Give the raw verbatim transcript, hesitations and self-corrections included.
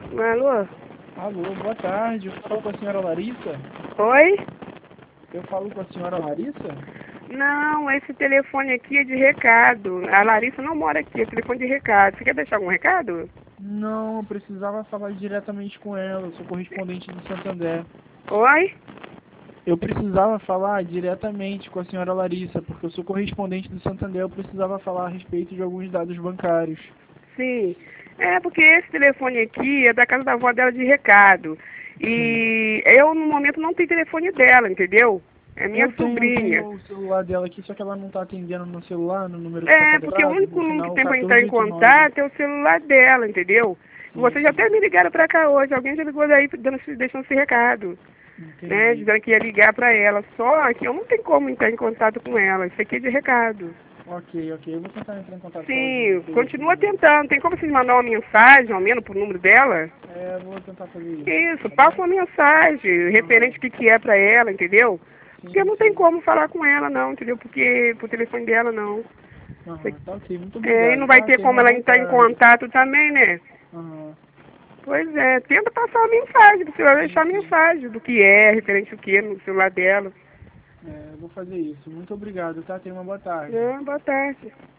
Alô? Alô, boa tarde. Eu falo com a senhora Larissa? Oi? Eu falo com a senhora Larissa? Não, esse telefone aqui é de recado. A Larissa não mora aqui, é telefone de recado. Você quer deixar algum recado? Não, eu precisava falar diretamente com ela. Eu sou correspondente do Santander. Oi? Eu precisava falar diretamente com a senhora Larissa, porque eu sou correspondente do Santander. Eu precisava falar a respeito de alguns dados bancários. Sim. É porque esse telefone aqui é da casa da avó dela de recado. Sim. E eu, no momento, não tenho telefone dela, entendeu? É minha Eu tenho, eu sobrinha. tenho o celular dela aqui, só que ela não está atendendo no celular, no número que está É, porque o cadastrado, único no número que final tem pra entrar em quatorze oitenta e nove. contato é o celular dela, entendeu? Sim, Vocês já sim. até me ligaram pra cá hoje. Alguém já ligou daí dando, deixando esse recado, né? Entendi. Dizendo que ia ligar pra ela. Só que eu não tenho como entrar em contato com ela. Isso aqui é de recado. Ok, ok. Eu vou tentar entrar em contato com ela de novo Sim, por esse continua número. tentando. Tem como vocês mandar uma mensagem, ao menos, pro número dela? É, eu vou tentar fazer isso. Isso, Tá passa bom? uma mensagem referente ao que, que é pra ela, entendeu? Porque Sim, não tem sim. como falar com ela, não, entendeu? Porque pro telefone dela, não. Aham, tá ok. Muito É, e não obrigado, vai tá? ter Tenha como uma ela boa entrar em tarde. contato também, né? Aham, Pois é, tenta passar uma mensagem pro celular, sim, deixar a sim. mensagem do que é, referente ao que no celular dela. É, eu vou fazer isso. Muito obrigado, tá? Tenha uma boa tarde. É, boa tarde.